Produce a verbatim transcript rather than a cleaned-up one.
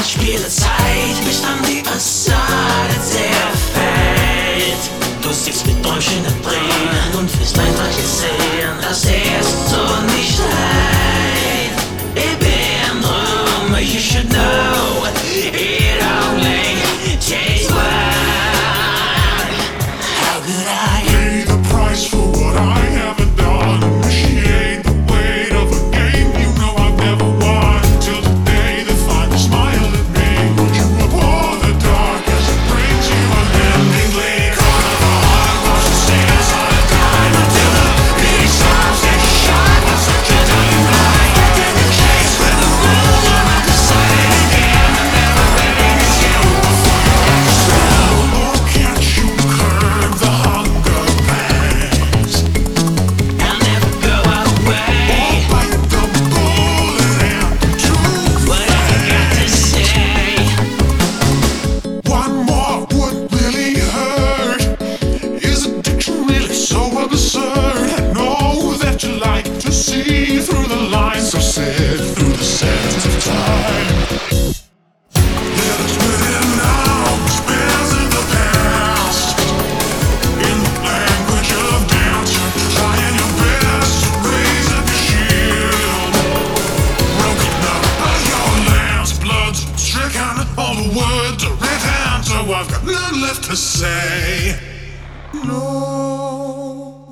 spiele Zeit, mich an die Fassade zerfällt. Du siehst mit Träumchen drehen und wirst einfach gesehen, das ist so nicht leid. Ich bin drum, you should know, it only takes one. How could I pay the price for what I haven't done? Initiate the weight of a game you know I've never won. Till the day they finally smile at me. Would you abhor the dark as it brings you unendingly? Caught of a heart washes sands on a dime until the beating stops and you shine with such a dying light. In the case where the rules are not decided again, the never ending is you before you let the slow. Oh, can't you curb the hunger pangs? I'll never go away. Or bite the bullet and choose What have I got to say? one more would really hurt. Is addiction really so absurd? I know that you like to see through the lines, so sit through the sands of time. Let us within now, spins in the past. In the language of dance, you're trying your best to raise up your shield. Broken up by your lance, blood's stricken, all the words are written, so I've got none left to say. No.